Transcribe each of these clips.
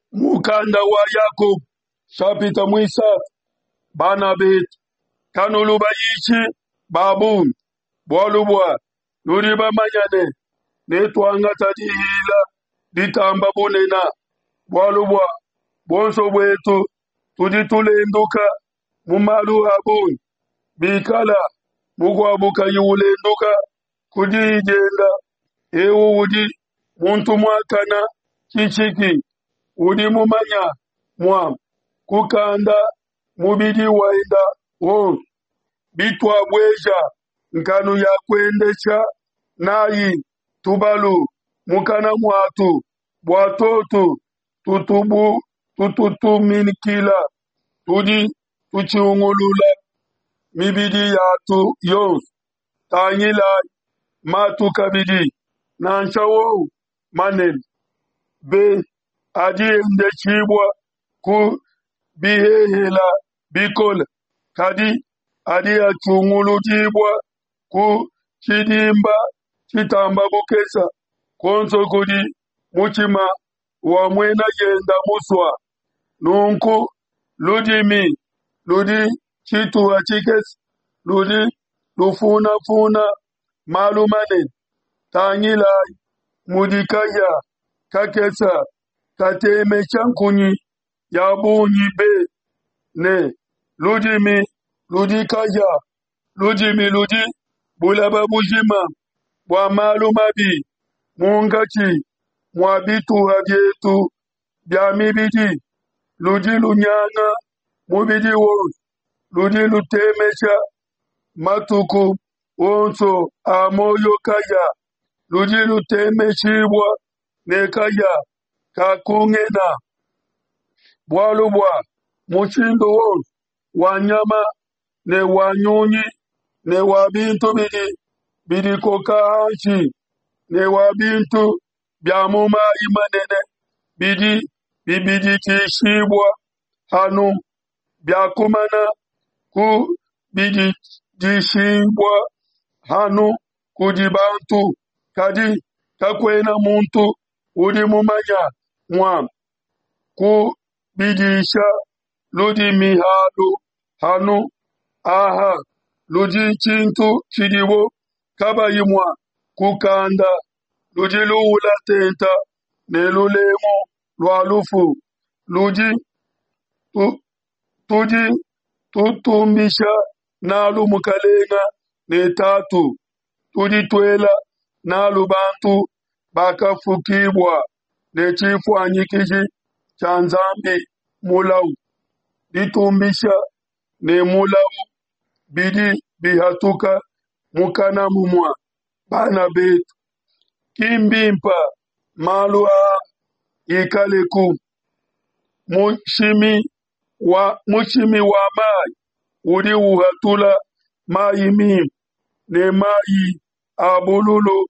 mukanda wa Yakob shapita mwisa bana betu kanulu bayichi babun bwalubwa nuri bamanyane netwanga tadihila ditamba bonena bwalubwa bonso bwetu tuditulenduka mumalu habun bikala mugwabuka yulenduka kudijenga udi muntu mwakana chichiki udi mumanya mwam kukanda mubidi waida bitwa bweja nkanu ya kwendesha nayi tubalu mukana mwatu bwatotu tututuminikila tudi tuchiungulula mibidi yatu yos tanyila matu kabidi nanchawo manen be adi ende chibwa ku bihehela bikola kadi adi achungulu jibwa ku chidimba chitamba bukesa konso kudi muchima wa mwena yenda muswa nunku ludimi ludi chitu achikes ludi lufuna malumane tanyila mudikaya kakesa kateme chankunyi yabunyi be ne ludimi ludikaya ludi bulaba bujima bwa malumabi mungachi mwabitu habietu bya mibidi ludi lunyanga mubidi wo ludi lutemesha matuku onso amoyo kaya ludi lutemeshibwa nekaya kakungena bwalubwa mushindo wo wanyama ne wanyunyi ne wabintu bidi kokahanshi ne wabintu byamuma imanene bibidi kishibwa hanu byakumana ku bidi jishibwa hanu kujibantu kadi kakwena muntu udi mumanya mwam ku bidisha ludi mihalu hanu aha ludi chintu chidiwo kabayimwa kukanda ludi luula tenta nelulemo lwalufu ludi tutumbisha nalu mukalenga netatu tudi twela nalu bantu bakafukibwa nechifwanyikiji chanzambi mulau ditumbisha ne mulau bidi bihatuka mukana mumwa bana betu kimbimpa malua ikaleku mushimi wa mai udi uhatula mai ne mai abululu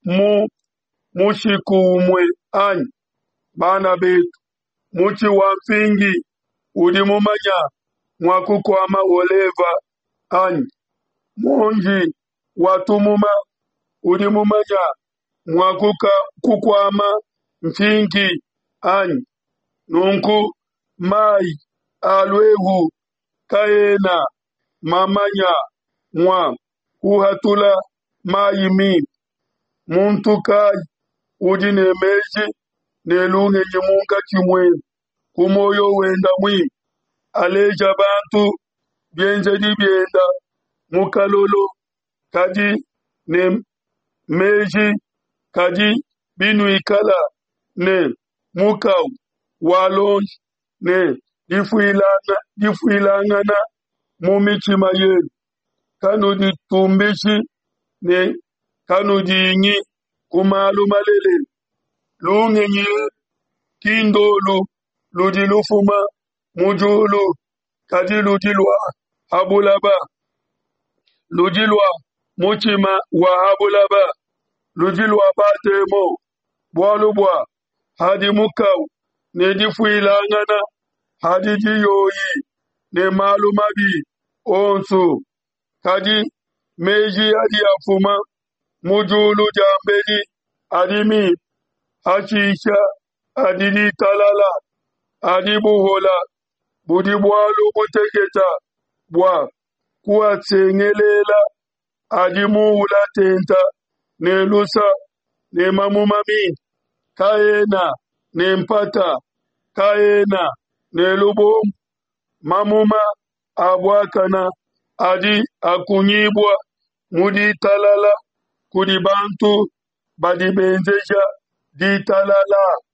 mushikumwe ani bana betu muchi wa mfingi udi mumanya mwakukwama oleva ani monji watumuma udi mumanya kukwama mfingi ani nunku mai alwehu kaena mamanya mwa kuhatula mai muntu kai udi nemeji nelunge nyemunga chimwe kumoyo wenda aleja bantu bienze di bienda mukalolo kadi ne meji kadi binu ikala ne mukau walon ne difuilangana mumichi mayen kanu di tumbishi ne kanu di inyi kumalu malele lunge nye kindolu ludi lufuma mujulu kadi ludilwa habulaba ludilwa muchima wa habulaba ludilwa batemo bwalubwa hadi mukau ne difuilangana hadi jiyoyi ne malumabi onsu kadi meji hadi afuma mujulu jambeli adimi Achisha adidi talala adi buhola budi bwalu buteketa bwa kuwatsengelela adi muhula tenta nelusa nemamumami kaena nempata kaena nelubom mamuma abwakana adi akunyibwa mudi talala kudi bantu badi benzeja di talala